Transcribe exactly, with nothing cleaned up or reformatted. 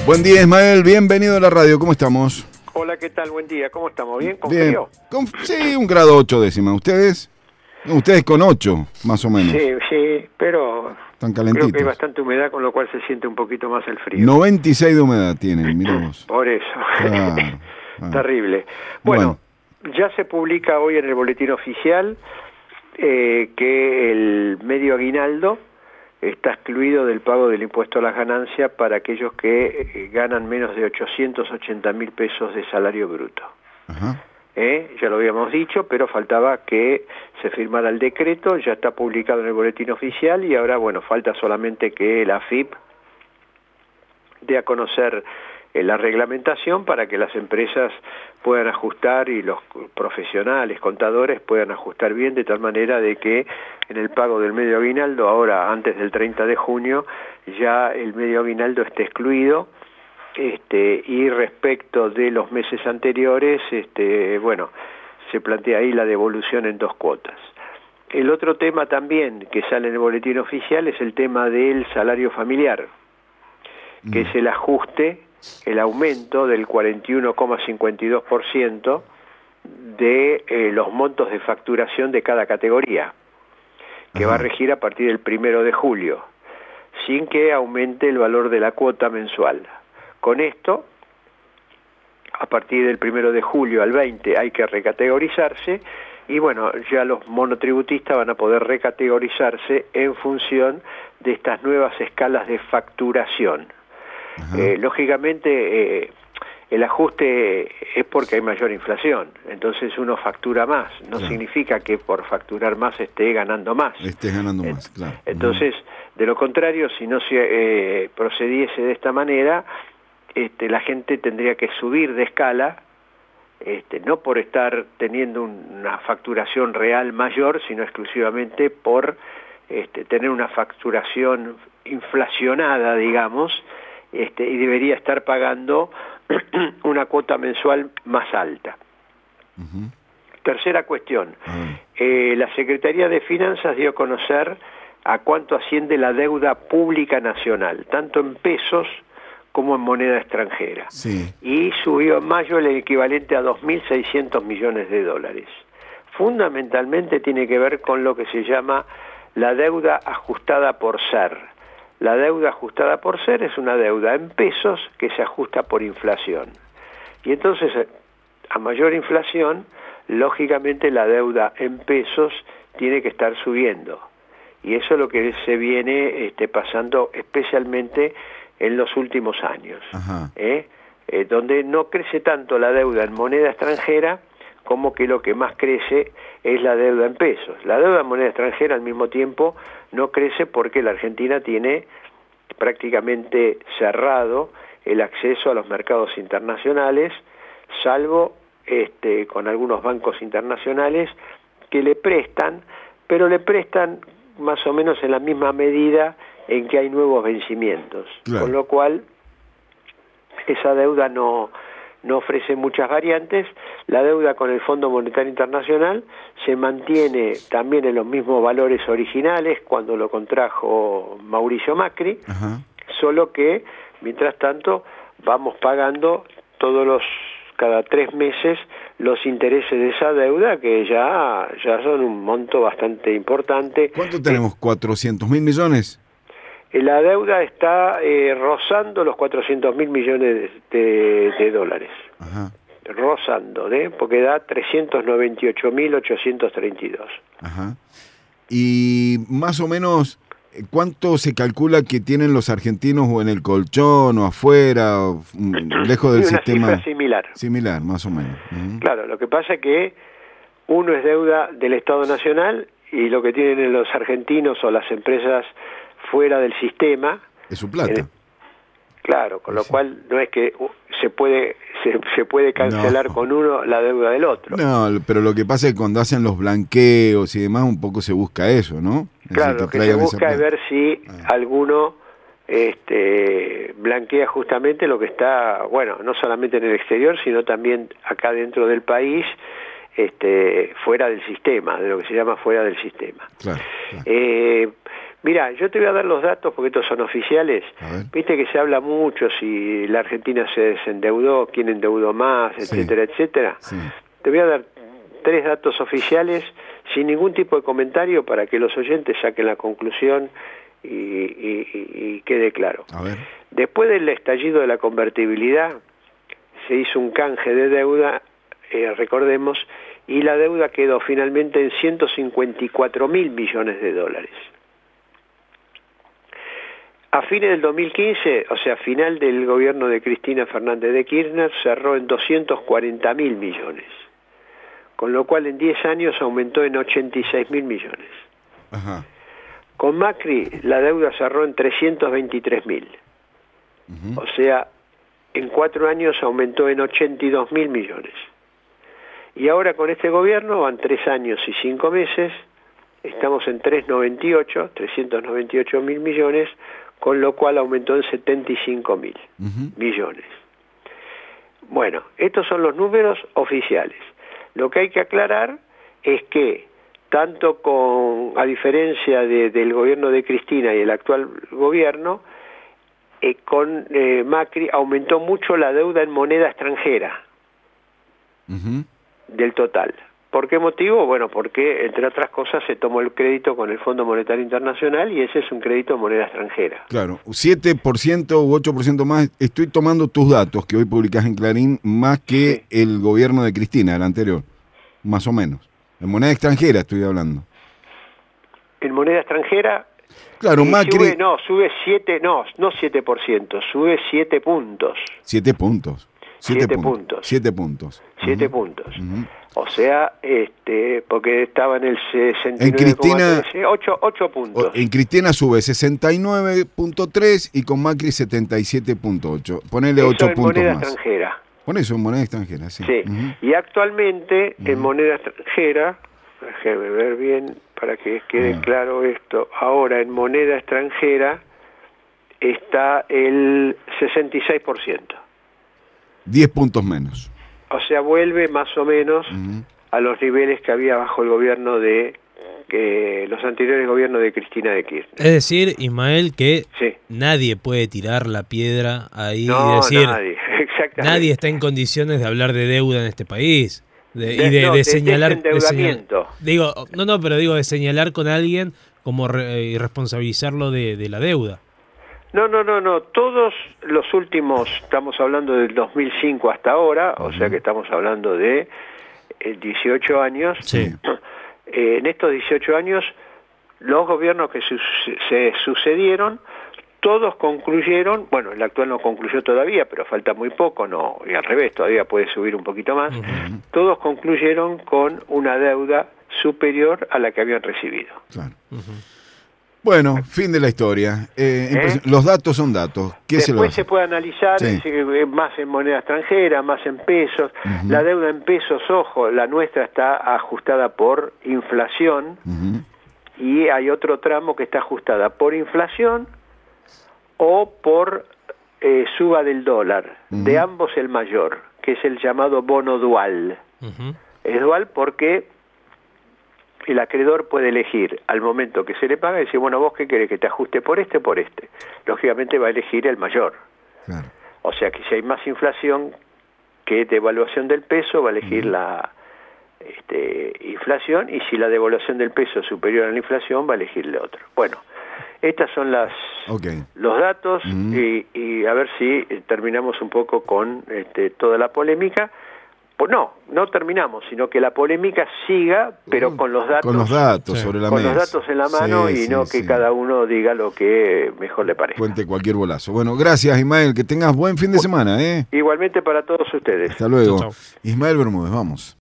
Buen día, Ismael, bienvenido a la radio, ¿cómo estamos? Hola, ¿qué tal? Buen día, ¿cómo estamos? ¿Bien? ¿Con Bien. frío? Con, sí, un grado ocho décima. ¿Ustedes? No, ustedes con ocho, más o menos. Sí, sí, pero Están creo que hay calentitos. bastante humedad, con lo cual se siente un poquito más el frío. noventa y seis de humedad tienen, mirá vos. Por eso. Claro, claro. Terrible. Bueno, bueno, ya se publica hoy en el boletín oficial eh, que el medio aguinaldo está excluido del pago del impuesto a las ganancias para aquellos que eh, ganan menos de ochocientos ochenta mil pesos de salario bruto. Ajá. ¿Eh? Ya lo habíamos dicho, pero faltaba que se firmara el decreto, ya está publicado en el boletín oficial y ahora, bueno, falta solamente que la A F I P dé a conocer eh, la reglamentación para que las empresas puedan ajustar y los profesionales, contadores, puedan ajustar bien de tal manera de que en el pago del medio aguinaldo, ahora antes del treinta de junio, ya el medio aguinaldo esté excluido. Este, y respecto de los meses anteriores, este, bueno, se plantea ahí la devolución en dos cuotas. El otro tema también que sale en el boletín oficial es el tema del salario familiar, que mm. es el ajuste, el aumento del cuarenta y uno coma cincuenta y dos por ciento de eh, los montos de facturación de cada categoría, que Ajá. va a regir a partir del primero de julio, sin que aumente el valor de la cuota mensual. Con esto, a partir del primero de julio al veinte hay que recategorizarse y bueno, ya los monotributistas van a poder recategorizarse en función de estas nuevas escalas de facturación. Eh, lógicamente, eh, el ajuste es porque hay mayor inflación, entonces uno factura más, no claro. significa que por facturar más esté ganando más. Esté ganando eh, más, claro. Entonces, uh-huh. de lo contrario, si no se eh, procediese de esta manera, Este, la gente tendría que subir de escala, este, no por estar teniendo una facturación real mayor, sino exclusivamente por este, tener una facturación inflacionada, digamos, este, y debería estar pagando una cuota mensual más alta. Uh-huh. Tercera cuestión, uh-huh. eh, la Secretaría de Finanzas dio a conocer a cuánto asciende la deuda pública nacional, tanto en pesos como en moneda extranjera. Sí. Y subió en mayo el equivalente a dos mil seiscientos millones de dólares. Fundamentalmente tiene que ver con lo que se llama la deuda ajustada por ser. La deuda ajustada por ser es una deuda en pesos que se ajusta por inflación. Y entonces, a mayor inflación, lógicamente la deuda en pesos tiene que estar subiendo. Y eso es lo que se viene este, pasando especialmente en los últimos años, ¿eh? Eh, donde no crece tanto la deuda en moneda extranjera como que lo que más crece es la deuda en pesos. La deuda en moneda extranjera al mismo tiempo no crece porque la Argentina tiene prácticamente cerrado el acceso a los mercados internacionales, salvo este, con algunos bancos internacionales que le prestan, pero le prestan más o menos en la misma medida en que hay nuevos vencimientos, claro. Con lo cual esa deuda no, no ofrece muchas variantes. La deuda con el Fondo Monetario Internacional se mantiene también en los mismos valores originales cuando lo contrajo Mauricio Macri, Ajá. Solo que mientras tanto vamos pagando todos los cada tres meses los intereses de esa deuda, que ya, ya son un monto bastante importante. ¿Cuánto tenemos? Eh, ¿cuatrocientos mil millones? La deuda está eh, rozando los cuatrocientos mil millones de, de, de dólares. Ajá. Rozando, ¿eh? Porque da trescientos noventa y ocho mil ochocientos treinta y dos. Ajá. Y más o menos, ¿cuánto se calcula que tienen los argentinos o en el colchón o afuera, o, lejos del una sistema? Cifra similar. Similar, más o menos. Uh-huh. Claro, lo que pasa es que uno es deuda del Estado Nacional y lo que tienen los argentinos o las empresas fuera del sistema es su plata. Eh, claro, con lo sí. cual no es que se puede se, se puede cancelar no. con uno la deuda del otro. No, pero lo que pasa es que cuando hacen los blanqueos y demás, un poco se busca eso, ¿no? Es claro, lo que se busca es ver si ah. alguno este, blanquea justamente lo que está, bueno, no solamente en el exterior, sino también acá dentro del país, este, fuera del sistema, de lo que se llama fuera del sistema. Claro, claro. Eh, Mira, yo te voy a dar los datos porque estos son oficiales. Viste que se habla mucho si la Argentina se desendeudó, quién endeudó más, etcétera, sí. etcétera. Sí. Te voy a dar tres datos oficiales sin ningún tipo de comentario para que los oyentes saquen la conclusión y, y, y quede claro. A ver. Después del estallido de la convertibilidad, se hizo un canje de deuda, eh, recordemos, y la deuda quedó finalmente en ciento cincuenta y cuatro mil millones de dólares. A fines del dos mil quince, o sea, final del gobierno de Cristina Fernández de Kirchner, cerró en doscientos cuarenta mil millones, con lo cual en diez años aumentó en ochenta y seis mil millones. Ajá. Con Macri la deuda cerró en trescientos veintitrés mil, uh-huh. o sea, en cuatro años aumentó en ochenta y dos mil millones. Y ahora con este gobierno van tres años y cinco meses, estamos en trescientos noventa y ocho, trescientos noventa y ocho mil millones, con lo cual aumentó en setenta y cinco mil uh-huh. millones. Bueno, estos son los números oficiales. Lo que hay que aclarar es que, tanto con, a diferencia de, del gobierno de Cristina y el actual gobierno, eh, con eh, Macri aumentó mucho la deuda en moneda extranjera uh-huh. del total. ¿Por qué motivo? Bueno, porque, entre otras cosas, se tomó el crédito con el Fondo Monetario Internacional y ese es un crédito en moneda extranjera. Claro, siete por ciento u ocho por ciento más. Estoy tomando tus datos que hoy publicás en Clarín, más que sí. el gobierno de Cristina, el anterior, más o menos. En moneda extranjera estoy hablando. En moneda extranjera... Claro, Macri... Sube, no, sube siete, no, no siete por ciento, sube siete puntos. siete puntos. siete puntos. siete puntos. siete uh-huh. puntos. Uh-huh. O sea, este, porque estaba en el sesenta y nueve. En Cristina, ocho puntos. En Cristina sube sesenta y nueve punto tres y con Macri setenta y siete punto ocho. Ponele eso ocho en puntos moneda más. Extranjera. Pon eso en moneda extranjera, sí. Sí. Uh-huh. Y actualmente uh-huh. en moneda extranjera, déjeme ver bien para que quede uh-huh. claro esto. Ahora en moneda extranjera está el sesenta y seis por ciento. diez puntos menos. O sea, vuelve más o menos uh-huh. a los niveles que había bajo el gobierno de eh, los anteriores gobiernos de Cristina de Kirchner. Es decir, Ismael, que sí. nadie puede tirar la piedra ahí no, y decir nadie. Exactamente. Nadie está en condiciones de hablar de deuda en este país de, de, y de, no, de, de señalar, de señalar digo no no pero digo de señalar con alguien como re, y responsabilizarlo de, de la deuda. No, no, no, no. Todos los últimos, estamos hablando del dos mil cinco hasta ahora, uh-huh. o sea que estamos hablando de eh, dieciocho años. Sí. Eh, en estos dieciocho años, los gobiernos que su se sucedieron, todos concluyeron, bueno, el actual no concluyó todavía, pero falta muy poco, no, y al revés, todavía puede subir un poquito más, uh-huh. todos concluyeron con una deuda superior a la que habían recibido. Claro. Uh-huh. Bueno, fin de la historia. Eh, ¿Eh? Los datos son datos. ¿Qué Después se, se puede analizar sí. más en moneda extranjera, más en pesos. Uh-huh. La deuda en pesos, ojo, la nuestra está ajustada por inflación uh-huh. y hay otro tramo que está ajustada por inflación o por eh, suba del dólar. Uh-huh. De ambos el mayor, que es el llamado bono dual. Uh-huh. Es dual porque el acreedor puede elegir al momento que se le paga y decir, bueno, vos qué querés, que te ajuste por este o por este. Lógicamente va a elegir el mayor. Claro. O sea que si hay más inflación que devaluación del peso, va a elegir uh-huh. la este, inflación, y si la devaluación del peso es superior a la inflación, va a elegir el otro. Bueno, estas son las okay. los datos uh-huh. y, y a ver si terminamos un poco con este, toda la polémica. Pues no, no terminamos, sino que la polémica siga, pero con los datos, con los datos sí. sobre la con mesa. los datos en la mano sí, y sí, no que sí. cada uno diga lo que mejor le parezca. Cuente cualquier bolazo. Bueno, gracias Ismael, que tengas buen fin de semana, ¿eh? Igualmente para todos ustedes. Hasta luego. Chau, chau. Ismael Bermúdez, vamos.